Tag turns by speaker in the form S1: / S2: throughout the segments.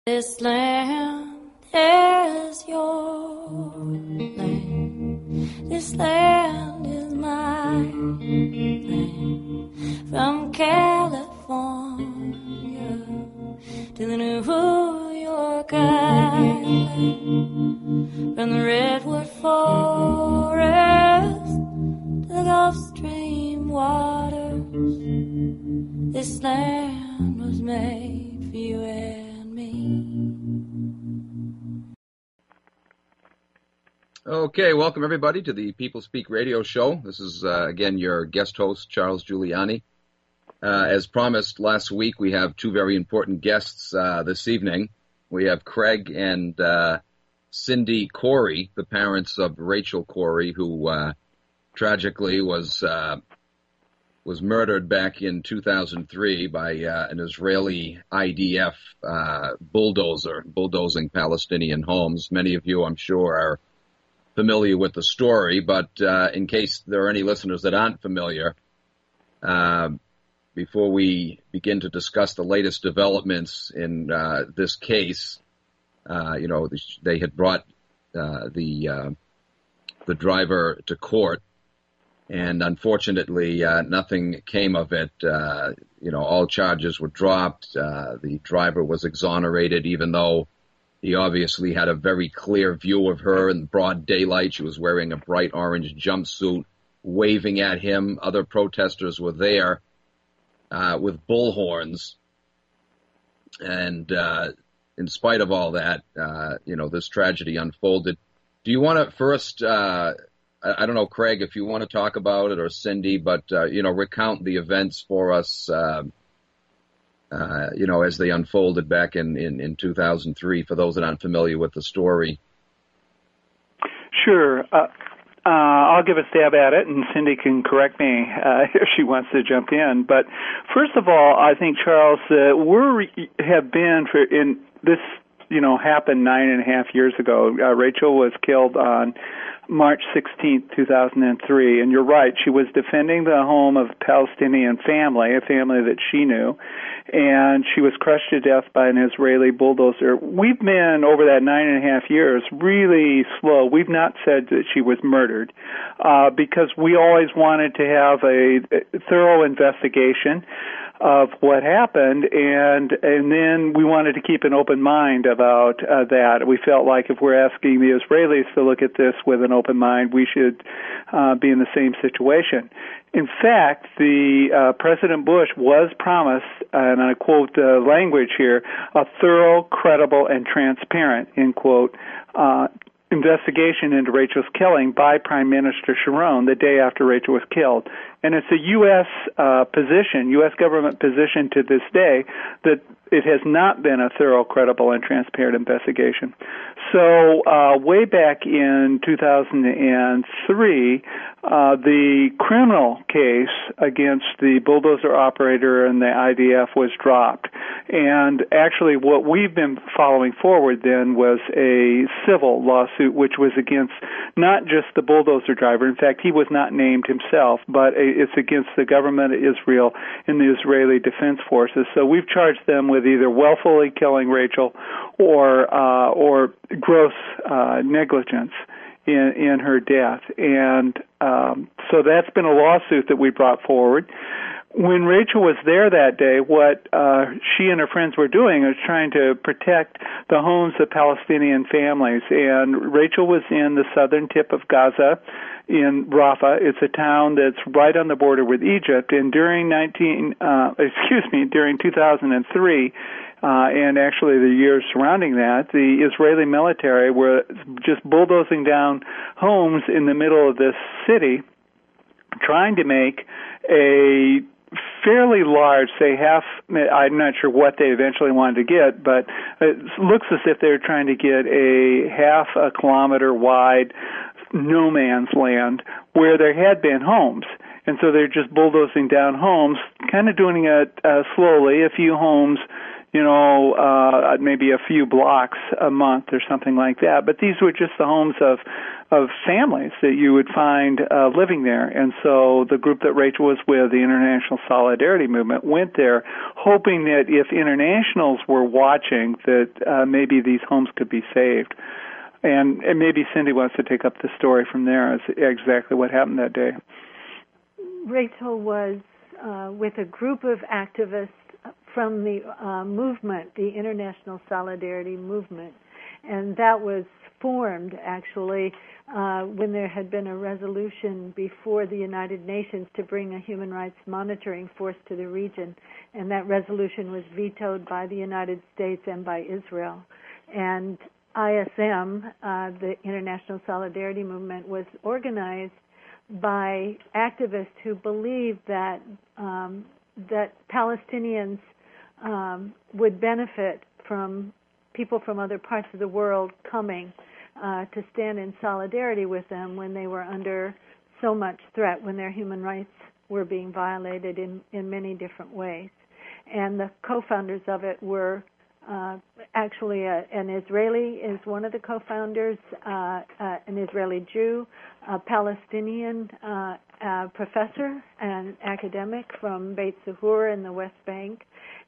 S1: This land is your land. This land is my land. From California to the New York Island. From the redwood forest to the Gulf Stream waters. This land was made for you and me.
S2: Okay, welcome everybody to the People Speak Radio Show. This is, again, your guest host, Charles Giuliani. As promised last week, we have two very important guests this evening. We have Craig and Cindy Corey, the parents of Rachel Corey, who tragically was murdered back in 2003 by an Israeli IDF bulldozing Palestinian homes. Many of you, I'm sure, are familiar with the story, but in case there are any listeners that aren't familiar, before we begin to discuss the latest developments in this case, they had brought the driver to court, and unfortunately, nothing came of it. All charges were dropped. The driver was exonerated, even though he obviously had a very clear view of her in broad daylight. She was wearing a bright orange jumpsuit, waving at him. Other protesters were there with bullhorns. And in spite of all that, this tragedy unfolded. Do you want to first, I don't know, Craig, if you want to talk about it, or Cindy, but, recount the events for us, as they unfolded back in 2003, for those that aren't familiar with the story.
S3: Sure. I'll give a stab at it, and Cindy can correct me if she wants to jump in. But first of all, I think, Charles, happened 9.5 years ago. Rachel was killed on March 16th, 2003, and you're right, she was defending the home of a Palestinian family, a family that she knew, and she was crushed to death by an Israeli bulldozer. We've been, over that 9.5 years, really slow. We've not said that she was murdered, because we always wanted to have a thorough investigation of what happened, and then we wanted to keep an open mind about that. We felt like if we're asking the Israelis to look at this with an open mind, we should be in the same situation. In fact, the President Bush was promised, and I quote the language here, a thorough, credible, and transparent, end quote, investigation into Rachel's killing by Prime Minister Sharon the day after Rachel was killed. And it's a U.S. U.S. government position to this day, that it has not been a thorough, credible, and transparent investigation. So way back in 2003, the criminal case against the bulldozer operator and the IDF was dropped. And actually what we've been following forward then was a civil lawsuit, which was against not just the bulldozer driver. In fact, he was not named himself, but it's against the government of Israel and the Israeli Defense Forces. So we've charged them with either willfully killing Rachel or gross negligence in her death. And so that's been a lawsuit that we brought forward. When Rachel was there that day, what she and her friends were doing was trying to protect the homes of Palestinian families. And Rachel was in the southern tip of Gaza, in Rafah. It's a town that's right on the border with Egypt. And during 2003, and actually the years surrounding that, the Israeli military were just bulldozing down homes in the middle of this city, trying to make a fairly large, say I'm not sure what they eventually wanted to get, but it looks as if they're trying to get a half a kilometer wide no man's land where there had been homes. And so they're just bulldozing down homes, kind of doing it slowly, a few homes, maybe a few blocks a month or something like that. But these were just the homes of families that you would find living there. And so the group that Rachel was with, the International Solidarity Movement, went there hoping that if internationals were watching, that maybe these homes could be saved. And maybe Cindy wants to take up the story from there as exactly what happened that day.
S4: Rachel was with a group of activists from the movement, the International Solidarity Movement, and that was formed actually when there had been a resolution before the United Nations to bring a human rights monitoring force to the region, and that resolution was vetoed by the United States and by Israel. And ISM, the International Solidarity Movement, was organized by activists who believed that that Palestinians would benefit from people from other parts of the world coming to stand in solidarity with them when they were under so much threat, when their human rights were being violated in many different ways. And the co-founders of it were actually an Israeli is one of the co-founders, an Israeli Jew, a Palestinian professor and academic from Beit Sahur in the West Bank,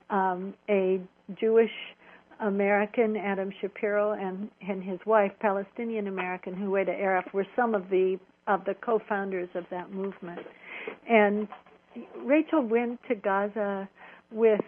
S4: a Jewish American, Adam Shapiro, and his wife, Palestinian American, Huwaida Aref, were some of the co-founders of that movement. And Rachel went to Gaza with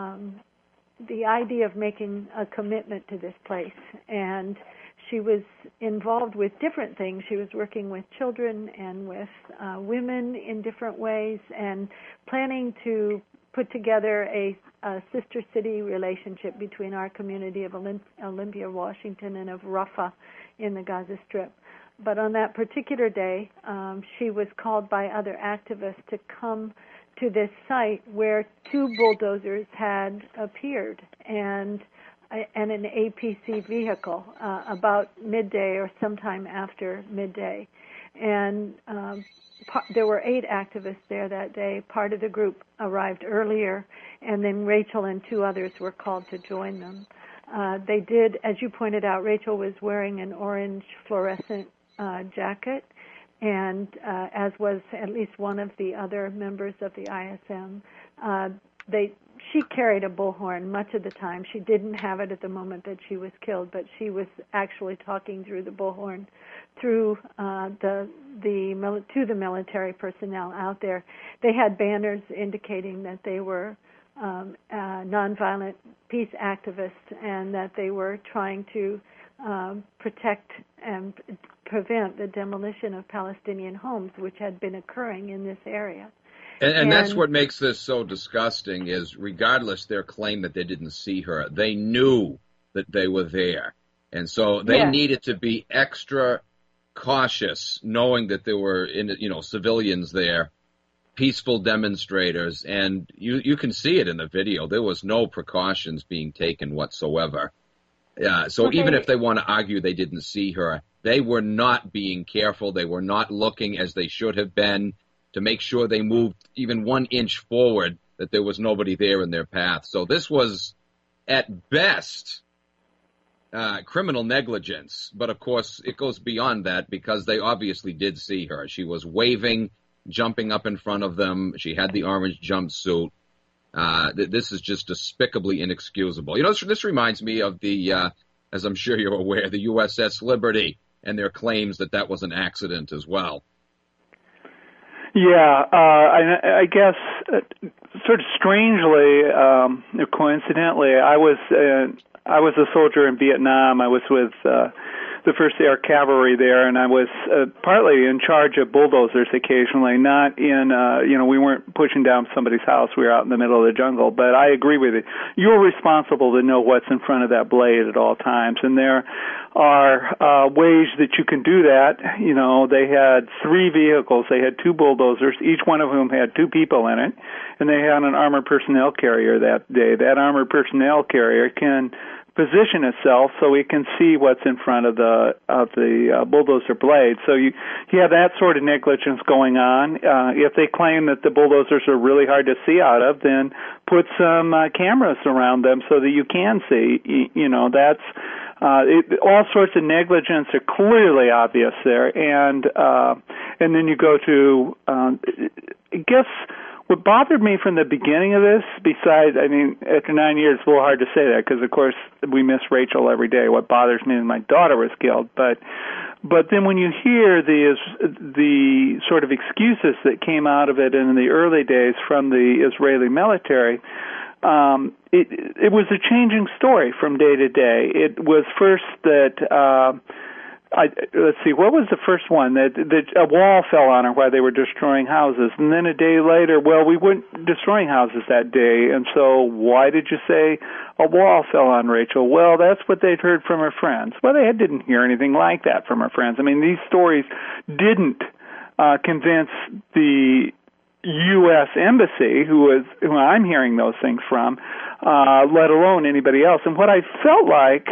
S4: the idea of making a commitment to this place, and she was involved with different things. She was working with children and with women in different ways, and planning to put together a sister city relationship between our community of Olympia, Washington, and of Rafah in the Gaza Strip. But on that particular day, she was called by other activists to come to this site where two bulldozers had appeared and an APC vehicle about midday or sometime after midday. And there were 8 activists there that day. Part of the group arrived earlier, and then Rachel and 2 others were called to join them. They did, as you pointed out, Rachel was wearing an orange fluorescent jacket, and as was at least one of the other members of the ISM. She carried a bullhorn much of the time. She didn't have it at the moment that she was killed, but she was actually talking through the bullhorn through to the military personnel out there. They had banners indicating that they were nonviolent peace activists and that they were trying to protect and prevent the demolition of Palestinian homes, which had been occurring in this area.
S2: And that's what makes this so disgusting is, regardless their claim that they didn't see her, they knew that they were there. And so they needed to be extra cautious, knowing that there were civilians there, peaceful demonstrators, and you can see it in the video. There was no precautions being taken whatsoever. So even if they want to argue they didn't see her, they were not being careful. They were not looking as they should have been to make sure they moved even 1 inch forward, that there was nobody there in their path. So this was, at best, criminal negligence. But, of course, it goes beyond that because they obviously did see her. She was waving, jumping up in front of them. She had the orange jumpsuit. This is just despicably inexcusable. This reminds me of the, as I'm sure you're aware, the USS Liberty and their claims that was an accident as well.
S3: Yeah, I guess sort of strangely, coincidentally, I was a soldier in Vietnam. I was with the 1st Air Cavalry there, and I was partly in charge of bulldozers occasionally, not in, we weren't pushing down somebody's house. We were out in the middle of the jungle. But I agree with you. You're responsible to know what's in front of that blade at all times. And there are ways that you can do that. They had 3 vehicles. They had 2 bulldozers, each one of whom had 2 people in it. And they had an armored personnel carrier that day. That armored personnel carrier can position itself so it can see what's in front of the bulldozer blade. So you have that sort of negligence going on. If they claim that the bulldozers are really hard to see out of, then put some cameras around them so that you can see. That's all sorts of negligence are clearly obvious there, and then you go to I guess. What bothered me from the beginning of this, besides, after 9 years, it's a little hard to say that because, of course, we miss Rachel every day. What bothers me is my daughter was killed. But then when you hear the sort of excuses that came out of it in the early days from the Israeli military, it was a changing story from day to day. It was first that... let's see, what was the first one? That a wall fell on her while they were destroying houses. And then a day later, well, we weren't destroying houses that day, and so why did you say a wall fell on Rachel? Well, that's what they'd heard from her friends. Well, they didn't hear anything like that from her friends. These stories didn't convince the U.S. Embassy, who I'm hearing those things from, let alone anybody else. And what I felt like,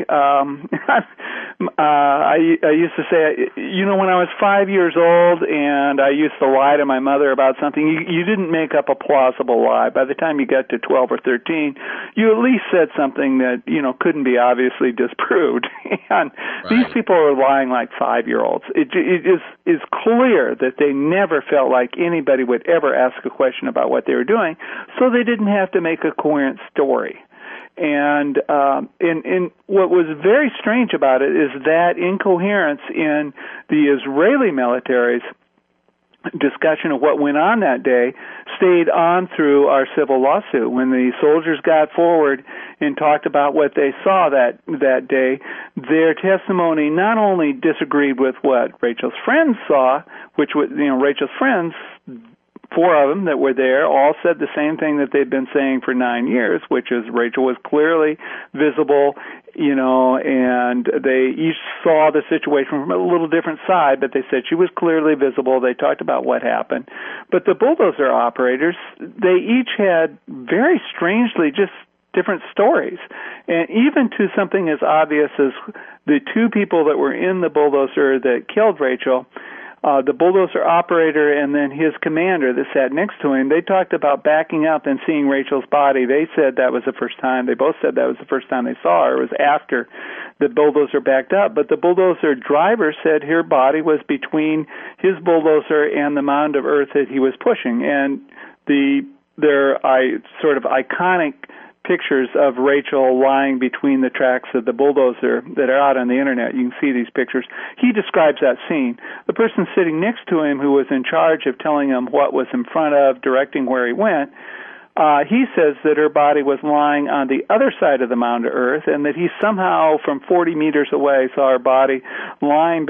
S3: I used to say, when I was 5 years old and I used to lie to my mother about something, you didn't make up a plausible lie. By the time you got to 12 or 13, you at least said something that, couldn't be obviously disproved. And these people are lying like 5-year-olds. It is clear that they never felt like anybody would ever ask a question about what they were doing, so they didn't have to make a coherent story. And what was very strange about it is that incoherence in the Israeli military's discussion of what went on that day stayed on through our civil lawsuit. When the soldiers got forward and talked about what they saw that day, their testimony not only disagreed with what Rachel's friends saw, which was, Rachel's friends, 4 of them that were there, all said the same thing that they'd been saying for 9 years, which is Rachel was clearly visible, and they each saw the situation from a little different side, but they said she was clearly visible. They talked about what happened. But the bulldozer operators, they each had very strangely just different stories. And even to something as obvious as the 2 people that were in the bulldozer that killed Rachel, the bulldozer operator and then his commander that sat next to him, they talked about backing up and seeing Rachel's body. They said that was the first time. They both said that was the first time they saw her. It was after the bulldozer backed up. But the bulldozer driver said her body was between his bulldozer and the mound of earth that he was pushing. And there are sort of iconic pictures of Rachel lying between the tracks of the bulldozer that are out on the internet. You can see these pictures. He describes that scene. The person sitting next to him who was in charge of telling him what was in front of, directing where he went, he says that her body was lying on the other side of the mound of earth and that he somehow from 40 meters away saw her body lying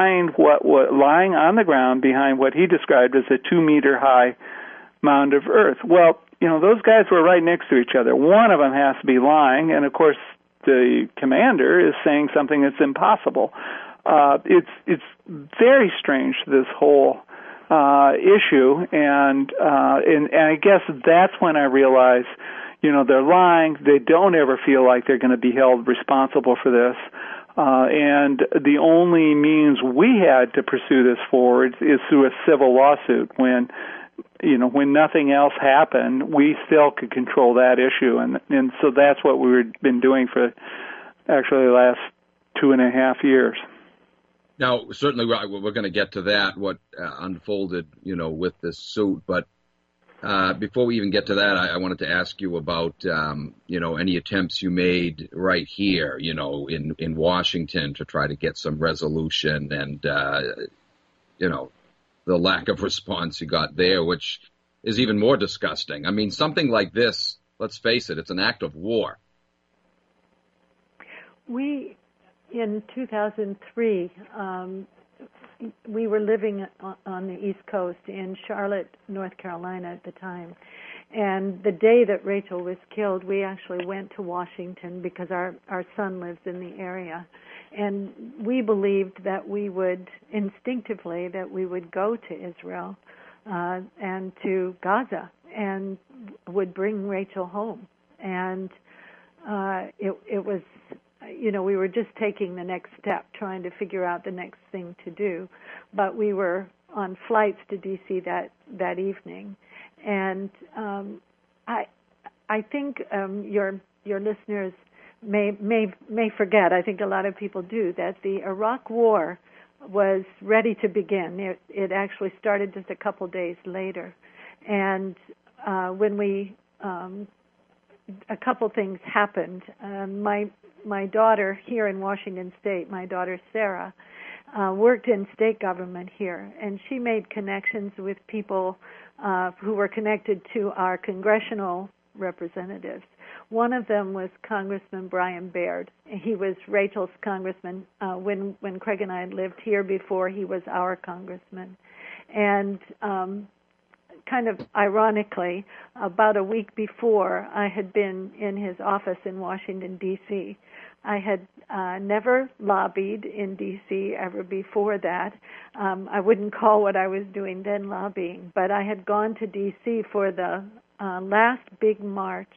S3: lying on the ground behind what he described as a 2-meter high mound of earth. Well, those guys were right next to each other. One of them has to be lying, and of course the commander is saying something that's impossible. It's very strange, this whole issue, and I guess that's when I realized, they're lying. They don't ever feel like they're going to be held responsible for this. And the only means we had to pursue this forward is through a civil lawsuit. When nothing else happened, we still could control that issue. And so that's what we've been doing for actually the last 2.5 years.
S2: Now, certainly we're going to get to that, what unfolded, with this suit. But before we even get to that, I wanted to ask you about, any attempts you made right here, in Washington to try to get some resolution and, the lack of response you got there, which is even more disgusting. Something like this, let's face it, it's an act of war.
S4: We, in 2003, we were living on the East Coast in Charlotte, North Carolina at the time. And the day that Rachel was killed, we actually went to Washington because our son lives in the area. And we believed that we would, instinctively, that we would go to Israel and to Gaza and would bring Rachel home. And it was we were just taking the next step, trying to figure out the next thing to do. But we were on flights to D.C. that evening, and I think your listeners may forget. I think a lot of people do, that the Iraq War was ready to begin. It actually started just a couple days later, and when we a couple things happened. My daughter here in Washington State, my daughter Sarah, worked in state government here, and she made connections with people who were connected to our congressional representatives. One of them was Congressman Brian Baird. He was Rachel's congressman when Craig and I had lived here before. He was our congressman, and kind of ironically, about a week before, I had been in his office in Washington, D.C. I had never lobbied in D.C. ever before that. I wouldn't call what I was doing then lobbying, but I had gone to D.C. for the last big march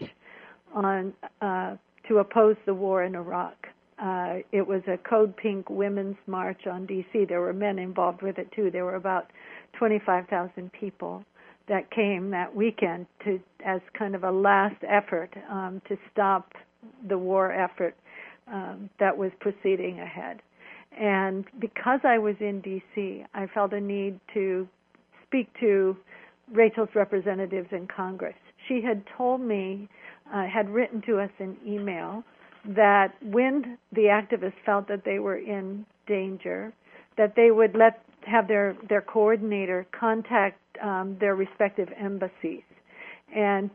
S4: to oppose the war in Iraq. It was a Code Pink women's march on D.C. There were men involved with it, too. There were about 25,000 people that came that weekend as kind of a last effort to stop the war effort that was proceeding ahead. And because I was in D.C., I felt a need to speak to Rachel's representatives in Congress. She had told me, had written to us in email, that when the activists felt that they were in danger, that they would have their coordinator contact their respective embassies, and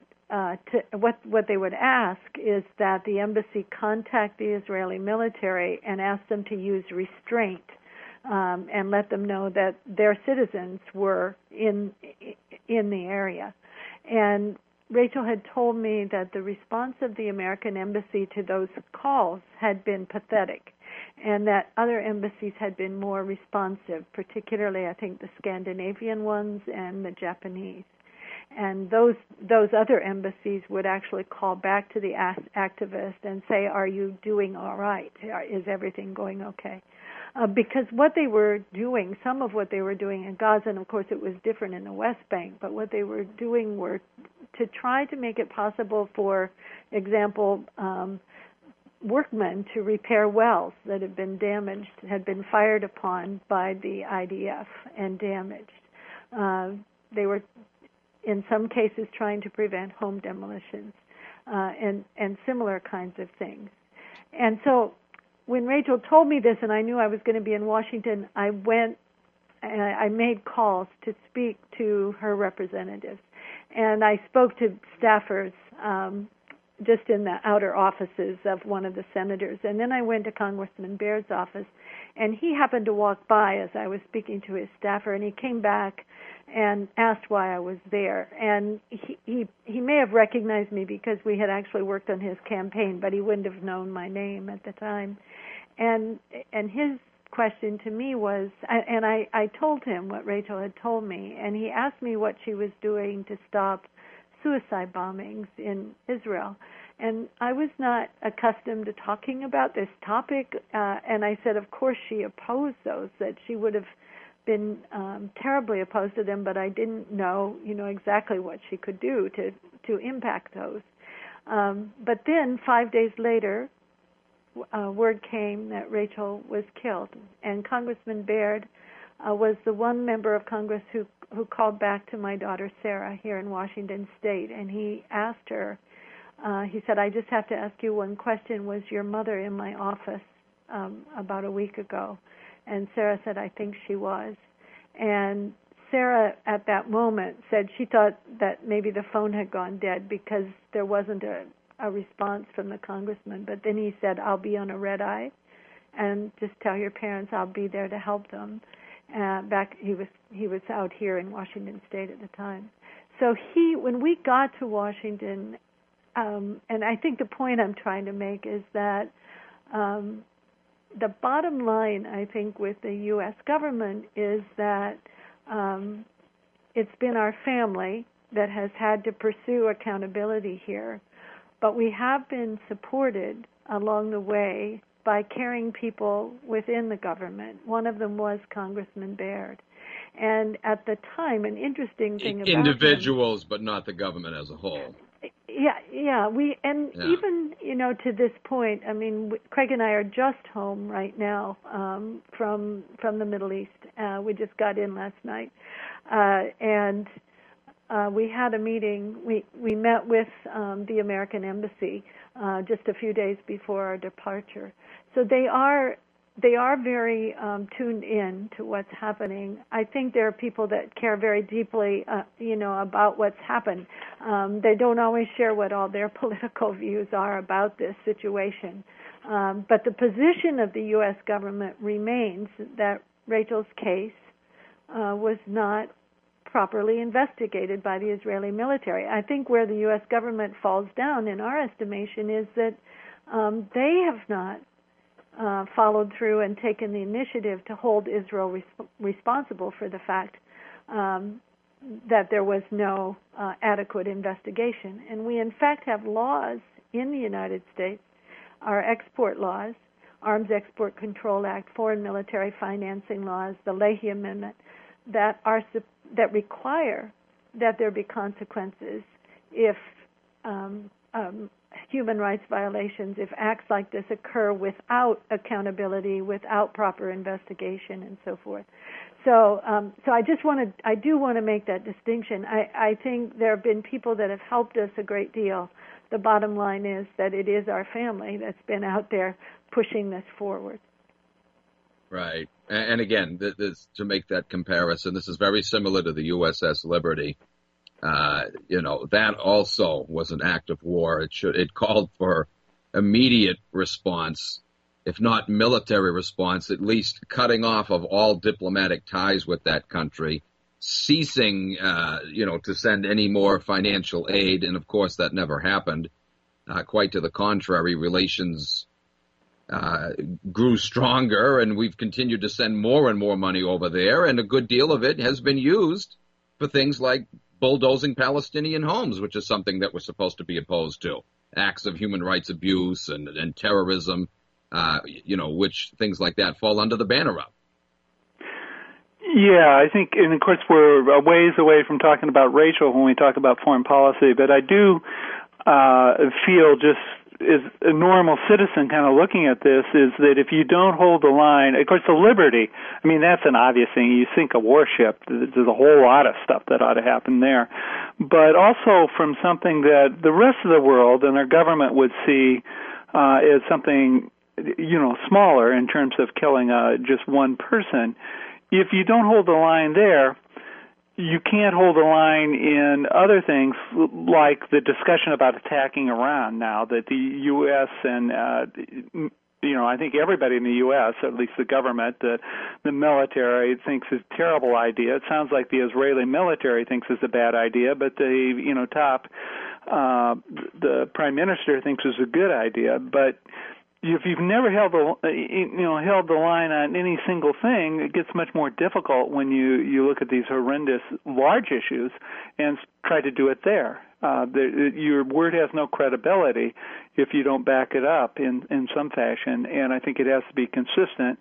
S4: what they would ask is that the embassy contact the Israeli military and ask them to use restraint and let them know that their citizens were in the area. And Rachel had told me that the response of the American embassy to those calls had been pathetic, and that other embassies had been more responsive, particularly I think the Scandinavian ones and the Japanese. And those other embassies would actually call back to the activist and say, "Are you doing all right? Is everything going okay?" Because what they were doing, some of what they were doing in Gaza, and of course it was different in the West Bank, but what they were doing were to try to make it possible, for example, workmen to repair wells that had been damaged, had been fired upon by the IDF and damaged. They were, in some cases, trying to prevent home demolitions and similar kinds of things. And so when Rachel told me this and I knew I was going to be in Washington, I went and I made calls to speak to her representatives. And I spoke to staffers just in the outer offices of one of the senators. And then I went to Congressman Baird's office, and he happened to walk by as I was speaking to his staffer, and he came back and asked why I was there. And he may have recognized me because we had actually worked on his campaign, but he wouldn't have known my name at the time. And his question to me was, and I told him what Rachel had told me, and he asked me what she was doing to stop suicide bombings in Israel. And I was not accustomed to talking about this topic, and I said, of course, she opposed those, that she would have been terribly opposed to them, but I didn't know, exactly what she could do to impact those. But then 5 days later, word came that Rachel was killed, and Congressman Baird was the one member of Congress who called back to my daughter Sarah here in Washington State, and he asked her, he said, "I just have to ask you one question. Was your mother in my office about a week ago?" And Sarah said, "I think she was." And Sarah at that moment said she thought that maybe the phone had gone dead because there wasn't a response from the congressman. But then he said, "I'll be on a red eye, and just tell your parents I'll be there to help them." He was out here in Washington State at the time. So when we got to Washington, and I think the point I'm trying to make is that the bottom line, I think, with the U.S. government is that it's been our family that has had to pursue accountability here. but we have been supported along the way by caring people within the government. One of them was Congressman Baird. And at the time, an interesting thing about
S2: individuals, but not the government as a whole.
S4: Even to this point, I mean, Craig and I are just home right now from the Middle East. We just got in last night, and we had a meeting. We met with the American Embassy just a few days before our departure. So they are very tuned in to what's happening. I think there are people that care very deeply, about what's happened. They don't always share what all their political views are about this situation. But the position of the U.S. government remains that Rachel's case was not properly investigated by the Israeli military. I think where the U.S. government falls down, in our estimation, is that they have not followed through and taken the initiative to hold Israel responsible for the fact that there was no adequate investigation. And we, in fact, have laws in the United States, our export laws, Arms Export Control Act, Foreign Military Financing laws, the Leahy Amendment, that require that there be consequences if human rights violations, if acts like this occur without accountability, without proper investigation, and so forth. So I do want to make that distinction. I think there have been people that have helped us a great deal. The bottom line is that it is our family that's been out there pushing this forward.
S2: Right. And again, to make that comparison, this is very similar to the USS Liberty. That also was an act of war. It called for immediate response, if not military response, at least cutting off of all diplomatic ties with that country, ceasing, to send any more financial aid. And of course, that never happened. Quite to the contrary, relations grew stronger, and we've continued to send more and more money over there. And a good deal of it has been used for things like bulldozing Palestinian homes, which is something that we're supposed to be opposed to. Acts of human rights abuse and terrorism, which things like that fall under the banner of.
S3: Yeah, I think, and of course we're a ways away from talking about Rachel when we talk about foreign policy, but I do feel, just as a normal citizen kind of looking at this, is that if you don't hold the line, of course the Liberty, I mean, that's an obvious thing. You sink a warship, there's a whole lot of stuff that ought to happen there. But also from something that the rest of the world and our government would see as something, smaller in terms of killing just one person. If you don't hold the line there, you can't hold the line in other things like the discussion about attacking Iran now that the U.S. and, I think everybody in the U.S., at least the government, the military, thinks is a terrible idea. It sounds like the Israeli military thinks it's a bad idea, but the, the prime minister thinks it's a good idea. But if you've never held the line on any single thing, it gets much more difficult when you look at these horrendous large issues and try to do it there. Your word has no credibility if you don't back it up in some fashion, and I think it has to be consistent.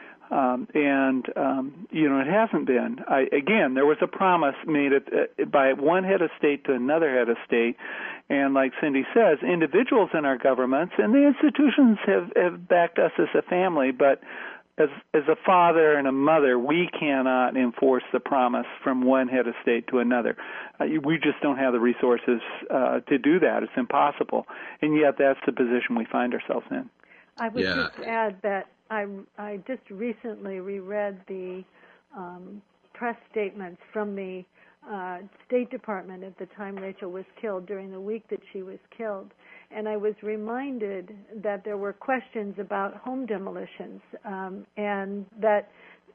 S3: It hasn't been. Again, there was a promise made by one head of state to another head of state, and like Cindy says, individuals in our governments and the institutions have backed us as a family, but as a father and a mother, we cannot enforce the promise from one head of state to another. We just don't have the resources to do that. It's impossible, and yet that's the position we find ourselves in.
S4: I would just add that I just recently reread the press statements from the State Department at the time Rachel was killed, during the week that she was killed, and I was reminded that there were questions about home demolitions, and that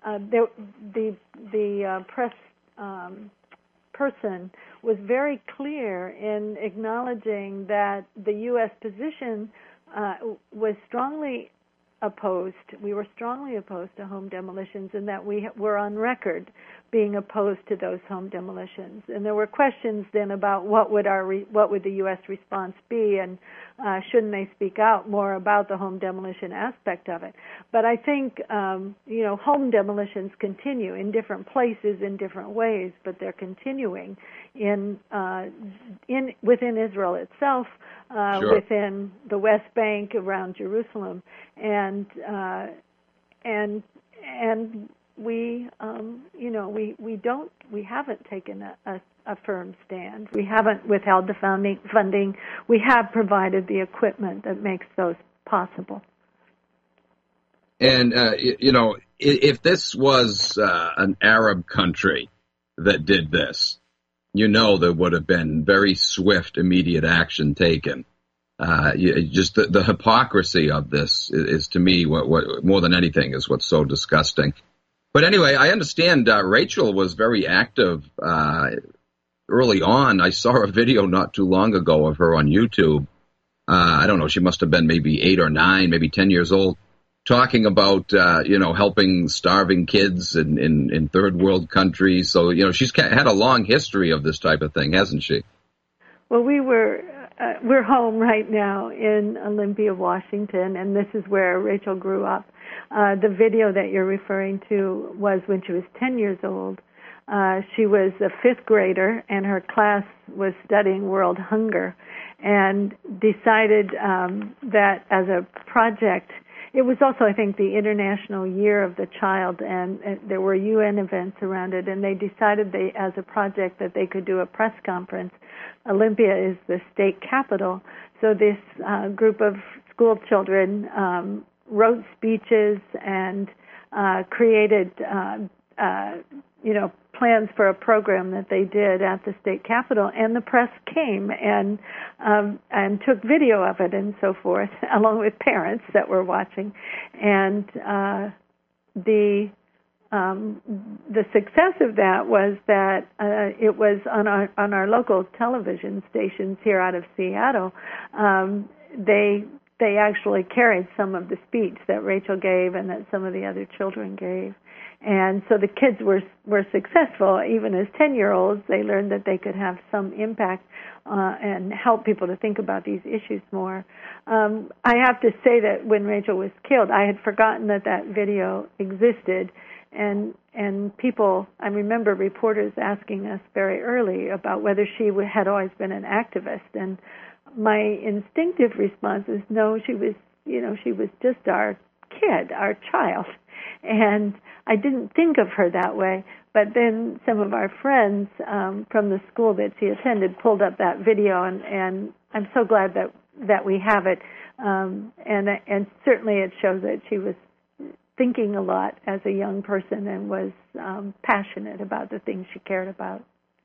S4: the press person was very clear in acknowledging that the U.S. position was strongly opposed. We were strongly opposed to home demolitions, and that we were on record being opposed to those home demolitions. And there were questions then about what would the U.S. response be, and shouldn't they speak out more about the home demolition aspect of it. But I think home demolitions continue in different places in different ways, but they're continuing within Israel itself,
S2: Sure.
S4: within the West Bank around Jerusalem, and we haven't taken a firm stand. We haven't withheld the funding. We have provided the equipment that makes those possible.
S2: And if this was an Arab country that did this, there would have been very swift, immediate action taken. Just the hypocrisy of this is to me what more than anything is what's so disgusting. But anyway, I understand Rachel was very active early on. I saw a video not too long ago of her on YouTube. I don't know, she must have been maybe 8 or 9, maybe 10 years old, talking about, helping starving kids in third world countries. So, she's had a long history of this type of thing, hasn't she?
S4: Well, we're home right now in Olympia, Washington, and this is where Rachel grew up. The video that you're referring to was when she was 10 years old. She was a 5th grader, and her class was studying world hunger, and decided that as a project, it was also, I think, the International Year of the Child, and there were UN events around it, and they decided as a project that they could do a press conference. Olympia is the state capital, so this group of school children wrote speeches and created, plans for a program that they did at the state capitol, and the press came and took video of it and so forth, along with parents that were watching, and the success of that was that it was on our local television stations here out of Seattle. They actually carried some of the speech that Rachel gave and that some of the other children gave. And so the kids were successful. Even as 10-year-olds, they learned that they could have some impact and help people to think about these issues more. I have to say that when Rachel was killed, I had forgotten that video existed. And people, I remember reporters asking us very early about whether she had always been an activist. And my instinctive response is no, she was just our kid, our child. And I didn't think of her that way. But then some of our friends from the school that she attended pulled up that video, and I'm so glad that we have it. And certainly it shows that she was thinking a lot as a young person and was passionate about the things she cared about.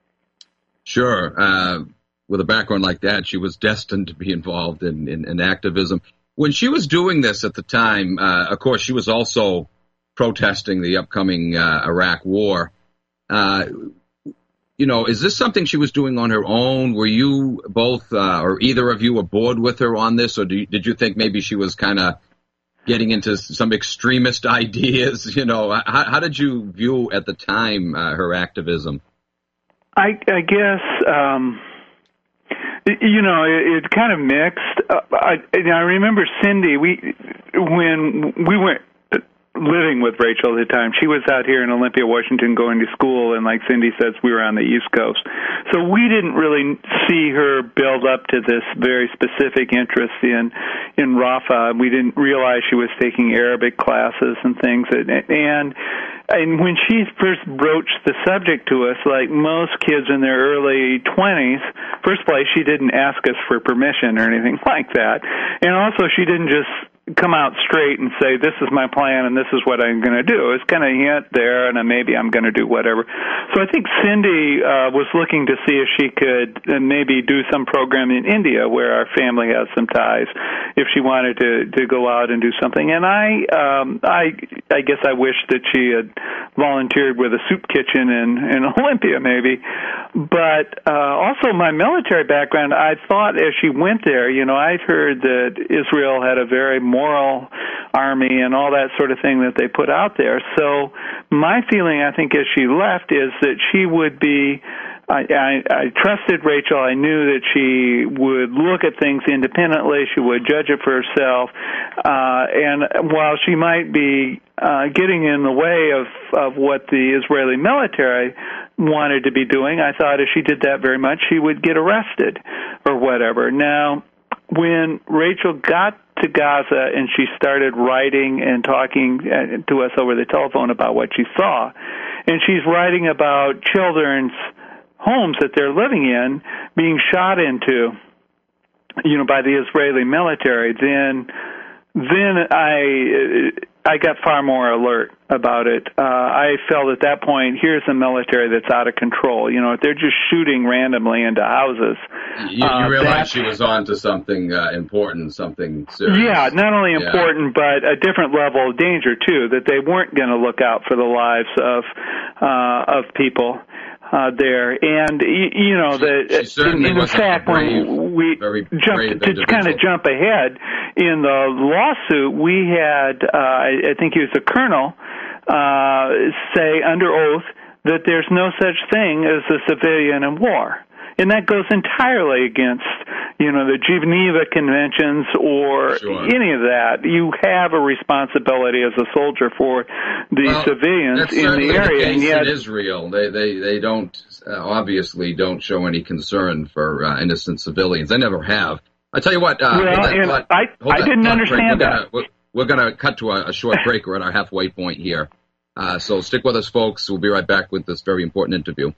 S2: Sure. With a background like that, she was destined to be involved in activism. When she was doing this at the time, of course, she was also protesting the upcoming Iraq war. Is this something she was doing on her own? Were you both, or either of you, aboard with her on this, or did you think maybe she was kind of getting into some extremist ideas? How did you view at the time her activism?
S3: I guess, it's kind of mixed. I remember Cindy, when we went living with Rachel at the time, she was out here in Olympia, Washington, going to school, and like Cindy says, we were on the East Coast. So we didn't really see her build up to this very specific interest in Rafah. We didn't realize she was taking Arabic classes and things. And when she first broached the subject to us, like most kids in their early 20s, first place, she didn't ask us for permission or anything like that. And also, she didn't just come out straight and say, this is my plan and this is what I'm going to do. It's kind of hint there, and maybe I'm going to do whatever. So I think Cindy was looking to see if she could maybe do some program in India where our family has some ties, if she wanted to go out and do something. And I guess I wish that she had volunteered with a soup kitchen in Olympia maybe. But also my military background, I thought as she went there, I'd heard that Israel had a very moral army and all that sort of thing that they put out there. So my feeling, I think, as she left is that she would be, I trusted Rachel. I knew that she would look at things independently. She would judge it for herself. And while she might be getting in the way of what the Israeli military wanted to be doing, I thought if she did that very much, she would get arrested or whatever. Now, when Rachel got to Gaza and she started writing and talking to us over the telephone about what she saw, and she's writing about children's homes that they're living in being shot into, by the Israeli military, then I got far more alert about it. I felt at that point, here's a military that's out of control. They're just shooting randomly into houses.
S2: You realize she was on to something important, something serious.
S3: Yeah, not only important, but a different level of danger, too, that they weren't going to look out for the lives of people there. And, in fact, when we jumped to kind of jump ahead, in the lawsuit, we had, I think he was a colonel, say under oath that there's no such thing as a civilian in war. And that goes entirely against, the Geneva Conventions or any of that. You have a responsibility as a soldier for the civilians in the area.
S2: And yet, in Israel, they don't obviously don't show any concern for innocent civilians. They never have. I tell you what.
S3: I didn't understand that.
S2: We're going to cut to a short break. We're at our halfway point here. So stick with us, folks. We'll be right back with this very important interview.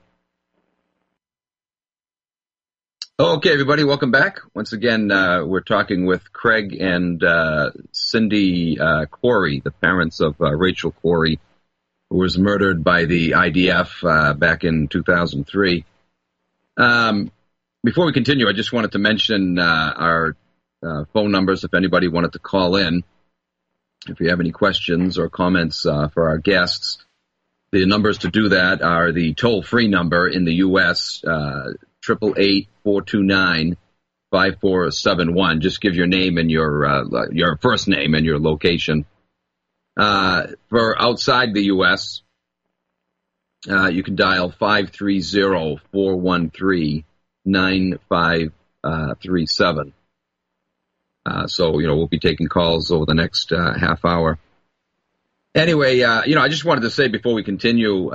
S2: Okay, everybody, welcome back. Once again, we're talking with Craig and Cindy Corey, the parents of Rachel Corey, who was murdered by the IDF back in 2003. Before we continue, I just wanted to mention our phone numbers if anybody wanted to call in. If you have any questions or comments for our guests, the numbers to do that are the toll-free number in the U.S., 888-429-5471. Just give your name and your first name and your location. For outside the U.S., you can dial 530-413-9537. So, we'll be taking calls over the next half hour. Anyway, I just wanted to say before we continue,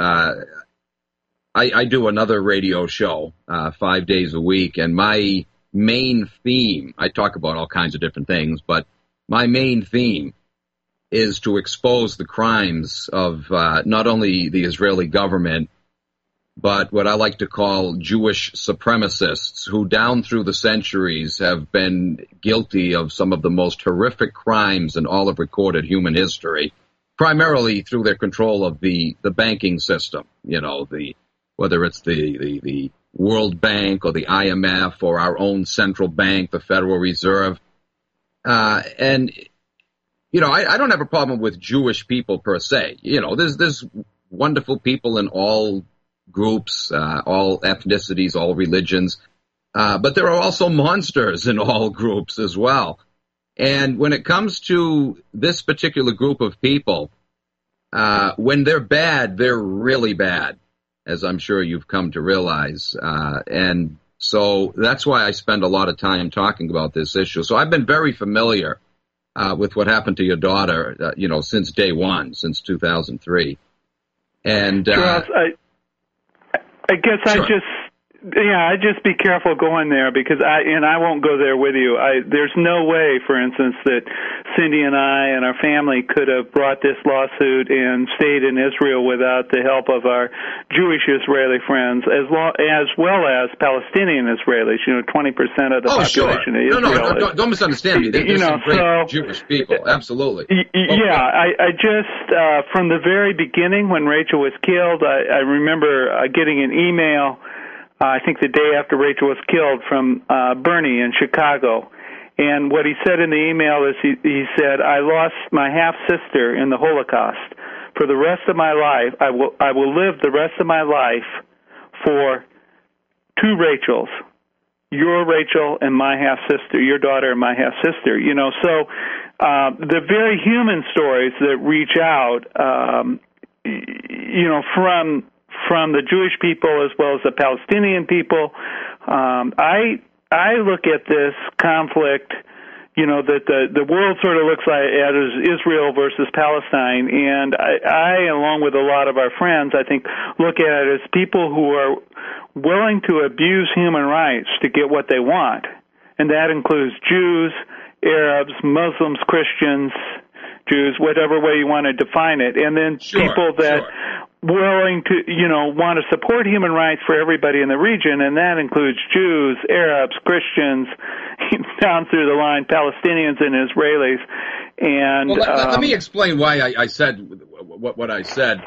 S2: I do another radio show 5 days a week, and my main theme, I talk about all kinds of different things, but my main theme is to expose the crimes of not only the Israeli government, but what I like to call Jewish supremacists who down through the centuries have been guilty of some of the most horrific crimes in all of recorded human history, primarily through their control of the banking system, whether it's the World Bank or the IMF or our own central bank, the Federal Reserve. I don't have a problem with Jewish people per se. There's wonderful people in all groups, all ethnicities, all religions. But there are also monsters in all groups as well. And when it comes to this particular group of people, when they're bad, they're really bad, as I'm sure you've come to realize. And so that's why I spend a lot of time talking about this issue. So I've been very familiar with what happened to your daughter, since day one, since 2003. And
S3: Charles, I guess
S2: sure.
S3: I'd just be careful going there because I won't go there with you. There's no way, for instance, that Cindy and I and our family could have brought this lawsuit and stayed in Israel without the help of our Jewish Israeli friends, as well as Palestinian Israelis. 20% of the population of Israel.
S2: No, don't misunderstand me. There's some great Jewish people, absolutely.
S3: I just from the very beginning when Rachel was killed, I remember getting an email. I think the day after Rachel was killed, from Bernie in Chicago. And what he said in the email is he said, I lost my half-sister in the Holocaust. For the rest of my life, I will live the rest of my life for two Rachels, you're Rachel and my half-sister, your daughter and my half-sister, so the very human stories that reach out, from the Jewish people as well as the Palestinian people, I look at this conflict, that the world sort of looks at as Israel versus Palestine, and I, along with a lot of our friends, I think, look at it as people who are willing to abuse human rights to get what they want, and that includes Jews, Arabs, Muslims, Christians, Jews, whatever way you want to define it, and then people that willing to, want to support human rights for everybody in the region, and that includes Jews, Arabs, Christians, down through the line, Palestinians and Israelis. And
S2: let me explain why I said what I said.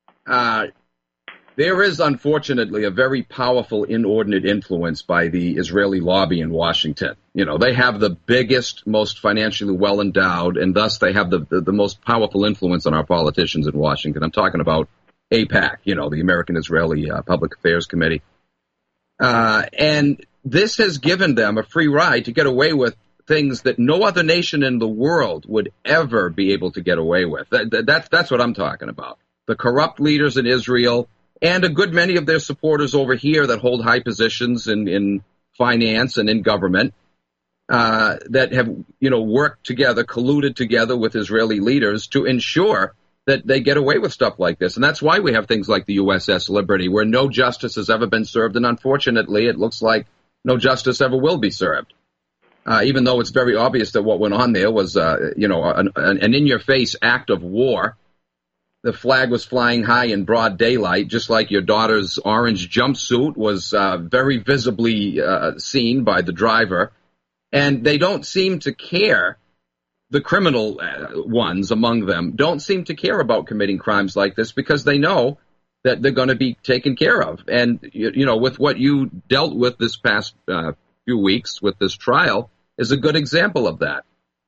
S2: There is, unfortunately, a very powerful inordinate influence by the Israeli lobby in Washington. They have the biggest, most financially well-endowed, and thus they have the most powerful influence on our politicians in Washington. I'm talking about AIPAC, the American Israeli Public Affairs Committee. And this has given them a free ride to get away with things that no other nation in the world would ever be able to get away with. That's what I'm talking about. The corrupt leaders in Israel and a good many of their supporters over here that hold high positions in finance and in government that have, worked together, colluded together with Israeli leaders to ensure that they get away with stuff like this. And that's why we have things like the USS Liberty, where no justice has ever been served. And unfortunately, it looks like no justice ever will be served, even though it's very obvious that what went on there was, an in-your-face act of war. The flag was flying high in broad daylight, just like your daughter's orange jumpsuit was very visibly seen by the driver. And they don't seem to care. The criminal ones among them don't seem to care about committing crimes like this because they know that they're going to be taken care of. And, with what you dealt with this past few weeks with this trial is a good example of that.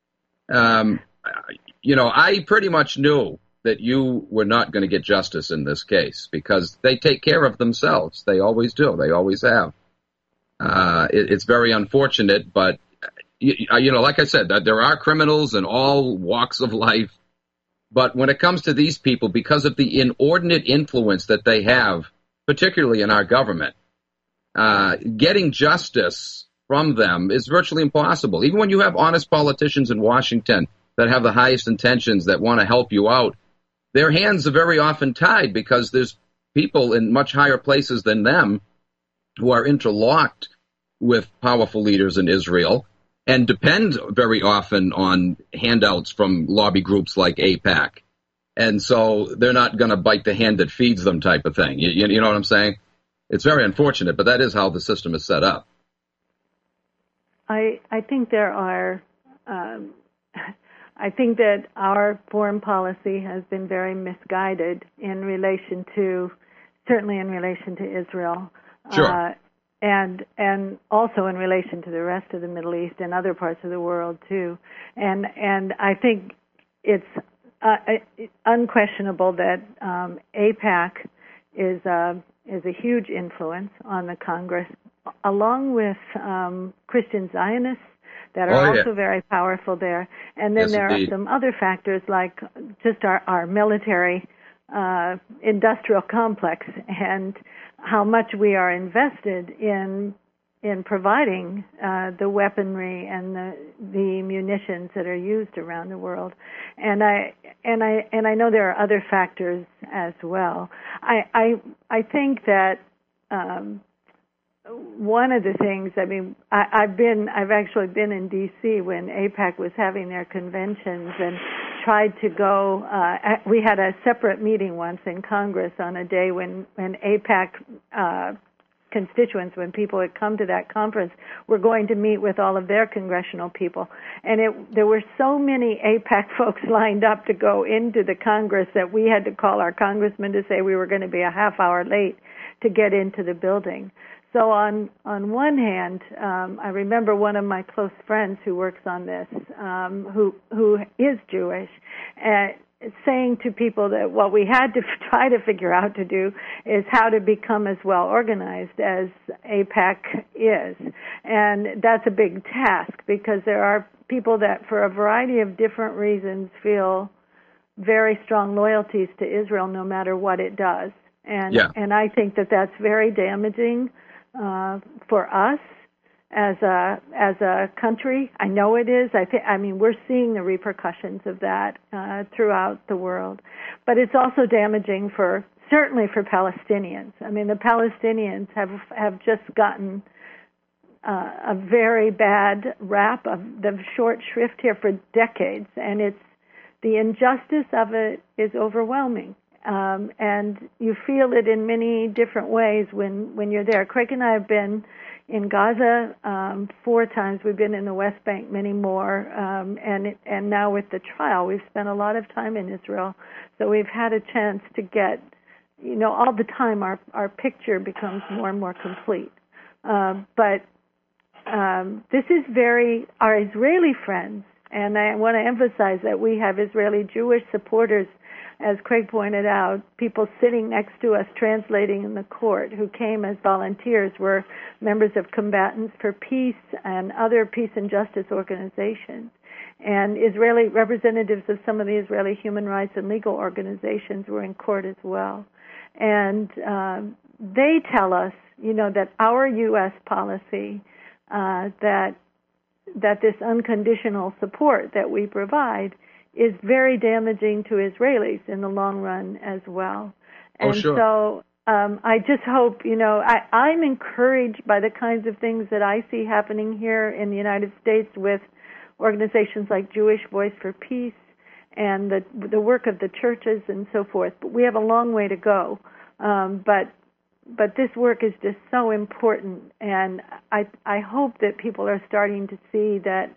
S2: I pretty much knew that you were not going to get justice in this case because they take care of themselves. They always do. They always have. It's very unfortunate, but like I said, there are criminals in all walks of life. But when it comes to these people, because of the inordinate influence that they have, particularly in our government, getting justice from them is virtually impossible. Even when you have honest politicians in Washington that have the highest intentions that want to help you out, their hands are very often tied because there's people in much higher places than them who are interlocked with powerful leaders in Israel and depend very often on handouts from lobby groups like AIPAC. And so they're not going to bite the hand that feeds them type of thing. You know what I'm saying? It's very unfortunate, but that is how the system is set up.
S4: I think there are, I think that our foreign policy has been very misguided in relation to, certainly in relation to Israel.
S2: Sure.
S4: And also in relation to the rest of the Middle East and other parts of the world too, and I think it's unquestionable that AIPAC is a huge influence on the Congress, along with Christian Zionists that are also very powerful there, and then there are some other factors like just our military industrial complex and how much we are invested in providing the weaponry and the munitions that are used around the world, and I know there are other factors as well. I think that one of the things, I mean, I've actually been in D.C. when AIPAC was having their conventions and tried to go. We had a separate meeting once in Congress on a day when AIPAC constituents, when people had come to that conference, were going to meet with all of their congressional people. And there were so many AIPAC folks lined up to go into the Congress that we had to call our congressman to say we were going to be a half hour late to get into the building. So on one hand, I remember one of my close friends who works on this, who is Jewish, saying to people that what we had to try to figure out to do is how to become as well organized as AIPAC is. And that's a big task because there are people that for a variety of different reasons feel very strong loyalties to Israel no matter what it does. And I think that that's very damaging for us as a country. I know it is. I mean, we're seeing the repercussions of that throughout the world. But it's also damaging certainly for Palestinians. I mean, the Palestinians have just gotten a very bad rap of the short shrift here for decades, and the injustice of it is overwhelming. And you feel it in many different ways when you're there. Craig and I have been in Gaza 4 times. We've been in the West Bank many more, and now with the trial, we've spent a lot of time in Israel. So we've had a chance to get, all the time our picture becomes more and more complete. But this is our Israeli friends, and I want to emphasize that we have Israeli Jewish supporters, as Craig pointed out, people sitting next to us translating in the court who came as volunteers were members of Combatants for Peace and other peace and justice organizations. And Israeli representatives of some of the Israeli human rights and legal organizations were in court as well. And they tell us, that our U.S. policy, that this unconditional support that we provide is very damaging to Israelis in the long run as well. And so I just hope, I'm encouraged by the kinds of things that I see happening here in the United States with organizations like Jewish Voice for Peace and the work of the churches and so forth. But we have a long way to go. But this work is just so important, and I hope that people are starting to see that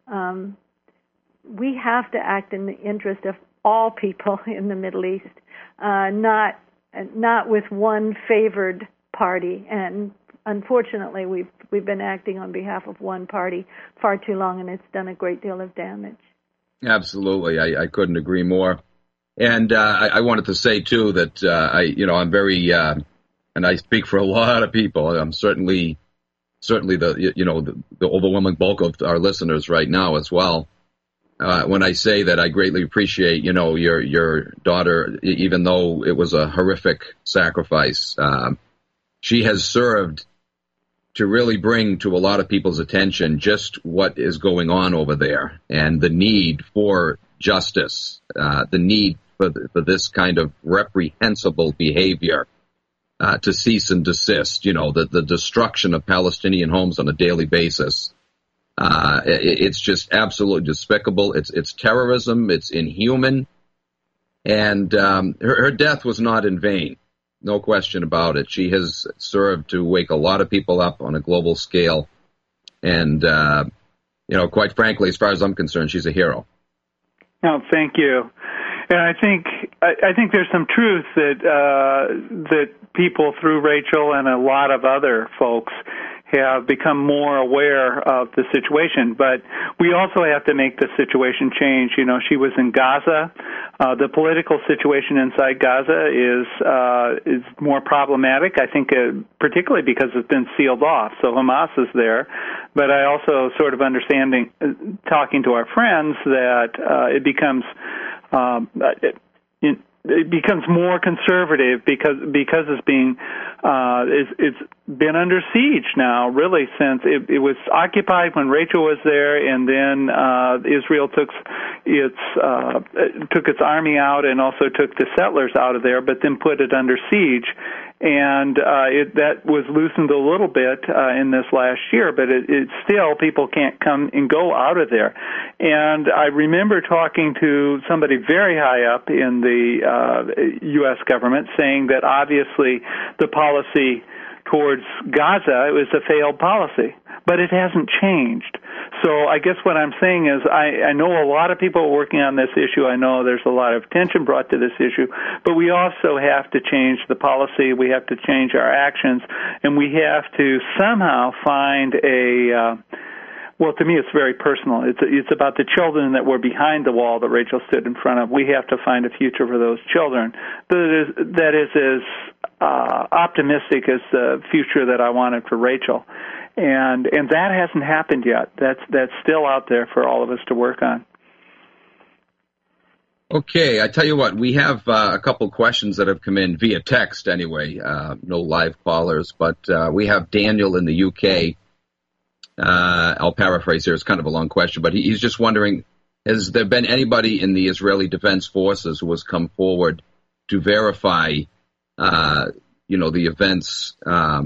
S4: we have to act in the interest of all people in the Middle East, not with one favored party. And unfortunately, we've been acting on behalf of one party far too long, and it's done a great deal of damage. Absolutely,
S2: I couldn't agree more. And I wanted to say too that I'm very and I speak for a lot of people. I'm certainly the overwhelming bulk of our listeners right now as well. When I say that I greatly appreciate, your daughter, even though it was a horrific sacrifice, she has served to really bring to a lot of people's attention just what is going on over there and the need for justice, the need for this kind of reprehensible behavior to cease and desist, the destruction of Palestinian homes on a daily basis. It's just absolutely despicable. It's terrorism. It's inhuman. And her death was not in vain. No question about it. She has served to wake a lot of people up on a global scale. And, quite frankly, as far as I'm concerned, she's a hero.
S3: No, thank you. And I think there's some truth that people through Rachel and a lot of other folks have become more aware of the situation, but we also have to make the situation change. She was in Gaza. The political situation inside Gaza is more problematic, I think, particularly because it's been sealed off. So Hamas is there, but I also sort of talking to our friends that it becomes it becomes more conservative because it's it's been under siege now, really, since it was occupied when Rachel was there, and then Israel took its army out and also took the settlers out of there, but then put it under siege. And that was loosened a little bit in this last year, but it still, people can't come and go out of there. And I remember talking to somebody very high up in the U.S. government saying that obviously the policy towards Gaza was a failed policy, but it hasn't changed. So I guess what I'm saying is I know a lot of people are working on this issue. I know there's a lot of attention brought to this issue, but we also have to change the policy. We have to change our actions, and we have to somehow find Well, to me, it's very personal. It's about the children that were behind the wall that Rachel stood in front of. We have to find a future for those children that is as optimistic as the future that I wanted for Rachel, and that hasn't happened yet. That's still out there for all of us to work on.
S2: Okay, I tell you what, we have a couple questions that have come in via text anyway, no live callers, but we have Daniel in the UK. I'll paraphrase here. It's kind of a long question, but he's just wondering, has there been anybody in the Israeli Defense Forces who has come forward to verify, the events,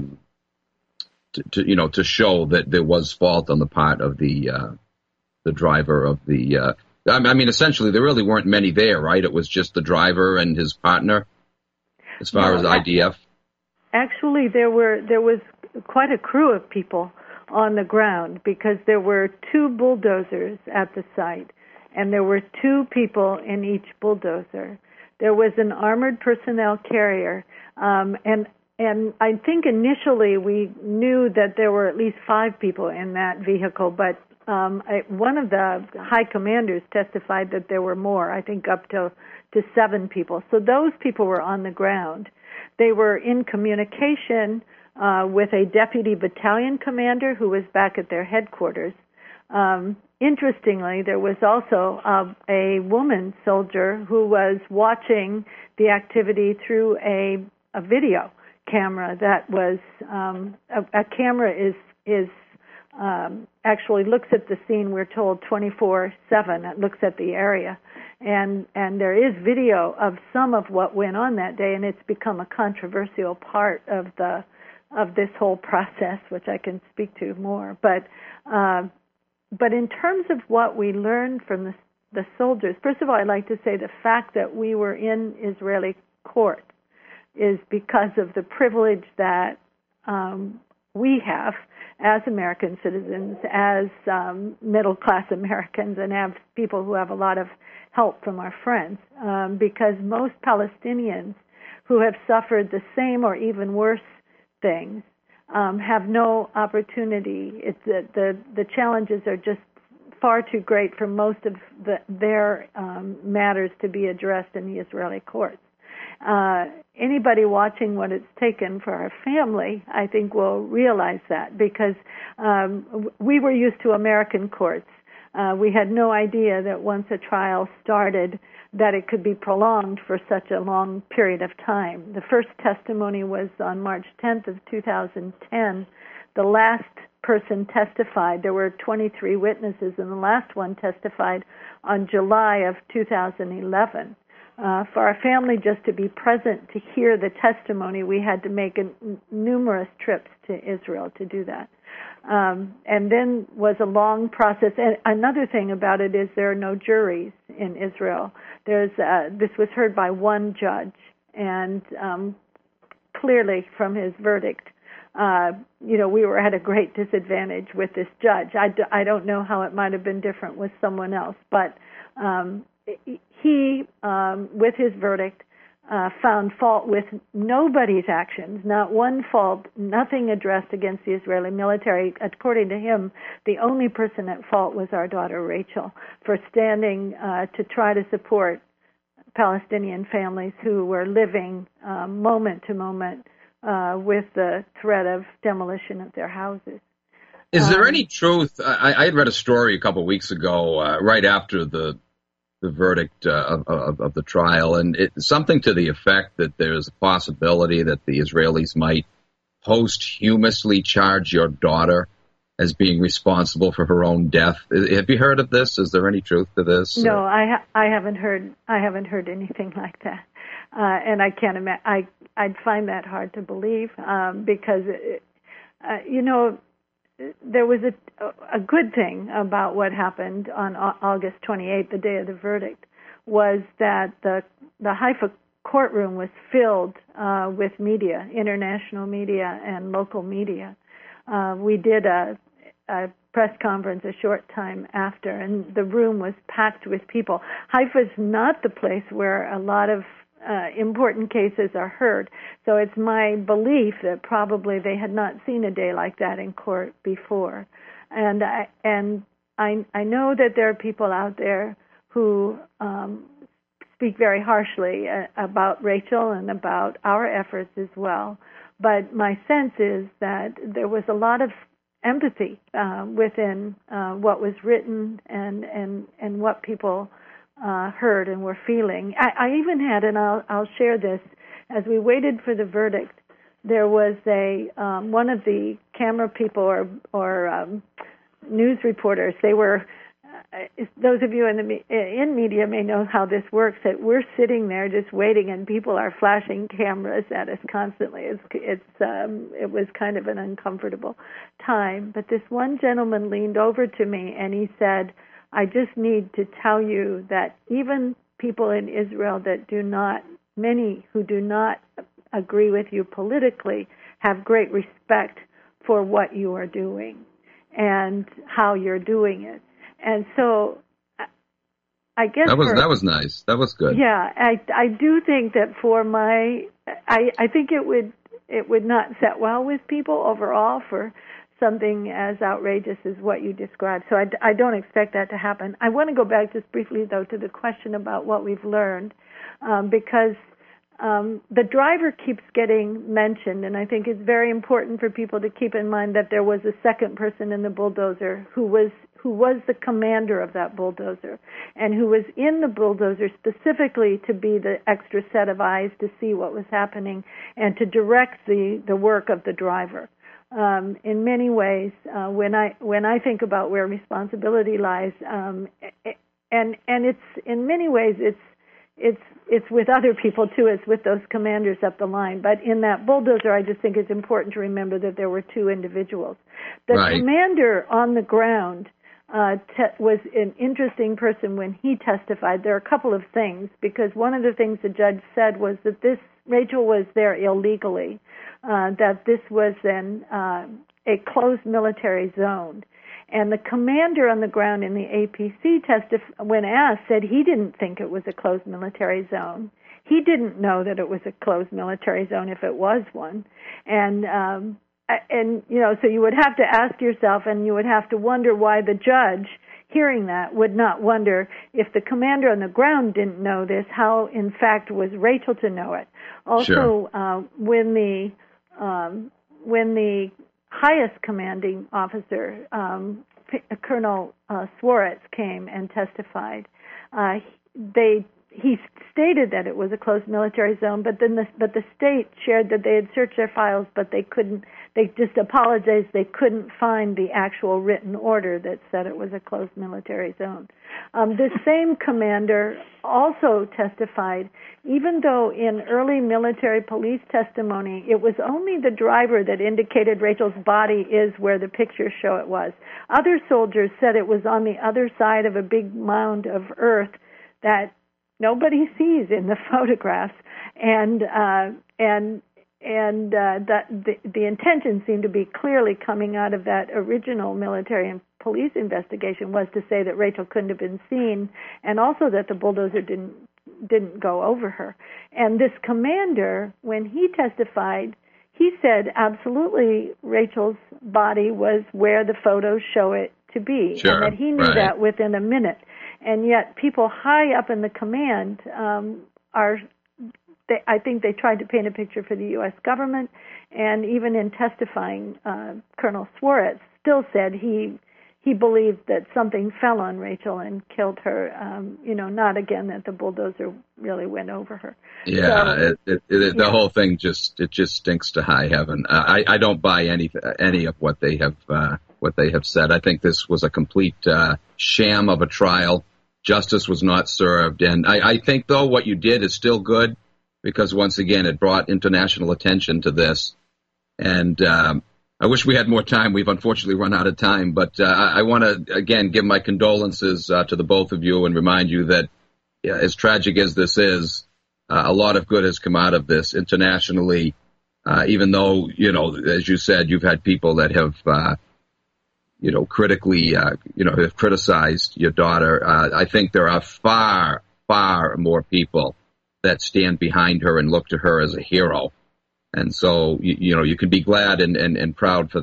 S2: to show that there was fault on the part of the driver of the, I mean, essentially, there really weren't many there, right? It was just the driver and his partner, as far as IDF.
S4: Actually, there was quite a crew of people on the ground, because there were 2 bulldozers at the site, and there were 2 people in each bulldozer. There was an armored personnel carrier, and I think initially we knew that there were at least 5 people in that vehicle, but one of the high commanders testified that there were more, I think up to 7 people. So those people were on the ground. They were in communication with a deputy battalion commander who was back at their headquarters. Interestingly, there was also a woman soldier who was watching the activity through a video camera that was a camera is actually looks at the scene, we're told, 24/7. It looks at the area. And there is video of some of what went on that day, and it's become a controversial part of this whole process, which I can speak to more. But in terms of what we learned from the soldiers, first of all, I'd like to say the fact that we were in Israeli court is because of the privilege that we have as American citizens, as middle-class Americans, and as people who have a lot of help from our friends, because most Palestinians who have suffered the same or even worse things have no opportunity. It's the challenges are just far too great for most of their matters to be addressed in the Israeli courts. Anybody watching what it's taken for our family, I think, will realize that, because we were used to American courts. We had no idea that once a trial started, that it could be prolonged for such a long period of time. The first testimony was on March 10th of 2010. The last person testified. There were 23 witnesses, and the last one testified on July of 2011. For our family just to be present to hear the testimony, we had to make numerous trips to Israel to do that. And then was a long process. And another thing about it is there are no juries in Israel. This was heard by one judge, and clearly from his verdict, we were at a great disadvantage with this judge. I don't know how it might have been different with someone else, but he, with his verdict, found fault with nobody's actions, not one fault, nothing addressed against the Israeli military. According to him, the only person at fault was our daughter Rachel for standing to try to support Palestinian families who were living moment to moment with the threat of demolition of their houses.
S2: Is there any truth? I had read a story a couple of weeks ago, right after the verdict of the trial, and something to the effect that there's a possibility that the Israelis might posthumously charge your daughter as being responsible for her own death. Have you heard of this? Is there any truth to this?
S4: No, I haven't heard. I haven't heard anything like that, and I can't imagine. I'd find that hard to believe because there was a good thing about what happened on August 28th, the day of the verdict, was that the Haifa courtroom was filled with media, international media and local media. We did a press conference a short time after, and the room was packed with people. Haifa is not the place where a lot of important cases are heard. So it's my belief that probably they had not seen a day like that in court before. And I know that there are people out there who speak very harshly about Rachel and about our efforts as well. But my sense is that there was a lot of empathy within what was written and what people heard and were feeling. I even had, and I'll share this, as we waited for the verdict, there was one of the camera people or news reporters. They were those of you in media may know how this works. That we're sitting there just waiting, and people are flashing cameras at us constantly. It was kind of an uncomfortable time. But this one gentleman leaned over to me and he said, "I just need to tell you that even people in Israel many who do not agree with you politically, have great respect for what you are doing and how you're doing it." And so I guess that
S2: was nice. That was good.
S4: Yeah, I do think that I think it would not set well with people overall for something as outrageous as what you described. So I don't expect that to happen. I want to go back just briefly, though, to the question about what we've learned, because the driver keeps getting mentioned, and I think it's very important for people to keep in mind that there was a second person in the bulldozer who was the commander of that bulldozer, and who was in the bulldozer specifically to be the extra set of eyes to see what was happening and to direct the work of the driver. In many ways, when I think about where responsibility lies, and it's in many ways it's with other people too. It's with those commanders up the line. But in that bulldozer, I just think it's important to remember that there were two individuals. The commander on the ground was an interesting person when he testified. There are a couple of things, because one of the things the judge said was that Rachel was there illegally, that this was a closed military zone. And the commander on the ground in the APC when asked, said he didn't think it was a closed military zone. He didn't know that it was a closed military zone if it was one. And so you would have to ask yourself, and you would have to wonder why the judge, hearing that, would not wonder if the commander on the ground didn't know this, how in fact was Rachel to know it. Also, when the highest commanding officer, Colonel Swaretz, came and testified, he stated that it was a closed military zone, but the state shared that they had searched their files, but they just apologized they couldn't find the actual written order that said it was a closed military zone. This same commander also testified, even though in early military police testimony it was only the driver that indicated Rachel's body is where the pictures show it was. Other soldiers said it was on the other side of a big mound of earth that nobody sees in the photographs, and that the intention seemed to be clearly coming out of that original military and police investigation was to say that Rachel couldn't have been seen, and also that the bulldozer didn't go over her. And this commander, when he testified, he said absolutely Rachel's body was where the photos show it to be, and that he knew that within a minute. And yet people high up in the command I think they tried to paint a picture for the U.S. government, and even in testifying, Colonel Swaretz still said he believed that something fell on Rachel and killed her, not again that the bulldozer really went over her.
S2: Yeah, so, the whole thing just stinks to high heaven. I don't buy any of what they have said. I think this was a complete sham of a trial. Justice was not served, and I think though what you did is still good, because once again it brought international attention to this. And I wish we had more time. We've unfortunately run out of time, but I want to again give my condolences to the both of you and remind you that as tragic as this is, a lot of good has come out of this internationally. Even though, as you said, you've had people that have critically, have criticized your daughter. I think there are far, far more people that stand behind her and look to her as a hero. And so, you can be glad and proud for that.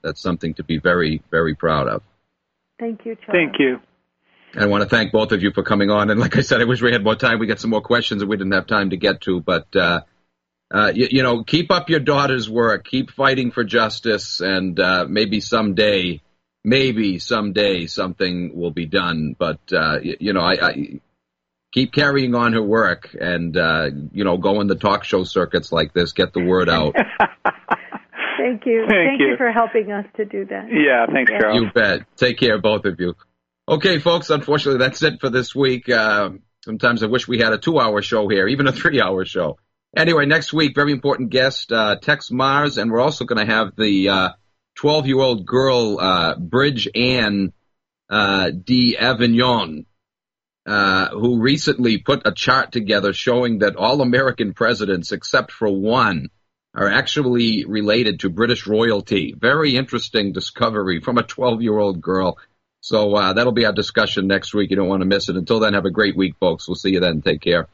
S2: that's something to be very, very proud of.
S4: Thank you, Charles.
S3: Thank you.
S2: And I want to thank both of you for coming on. And like I said, I wish we had more time. We got some more questions that we didn't have time to get to. But, keep up your daughter's work. Keep fighting for justice. And maybe someday something will be done. But, I keep carrying on her work and, go in the talk show circuits like this, get the word out.
S4: Thank you. Thank you for helping us to do that.
S3: Yeah, thanks, Charles.
S2: You bet. Take care, both of you. Okay, folks, unfortunately, that's it for this week. Sometimes I wish we had a 2-hour show here, even a 3-hour show. Anyway, next week, very important guest, Tex Mars, and we're also going to have the 12-year-old girl, Bridge Ann d'Avignon, who recently put a chart together showing that all American presidents, except for one, are actually related to British royalty. Very interesting discovery from a 12-year-old girl. So that'll be our discussion next week. You don't want to miss it. Until then, have a great week, folks. We'll see you then. Take care.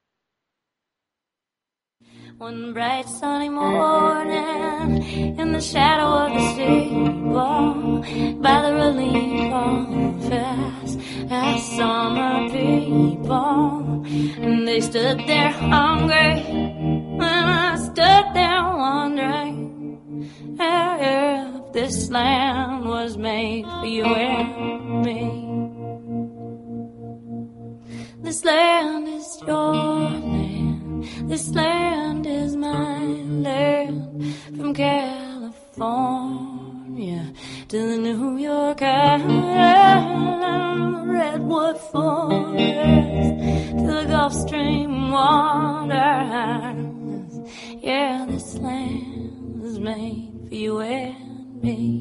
S1: One bright sunny morning, in the shadow of the steeple, by the relief office, I saw my people, and they stood there hungry, and I stood there wondering if this land was made for you and me. This land is your land, this land is my land, from California to the New York Island, the Redwood Forest to the Gulf Stream waters. Yeah, this land is made for you and me.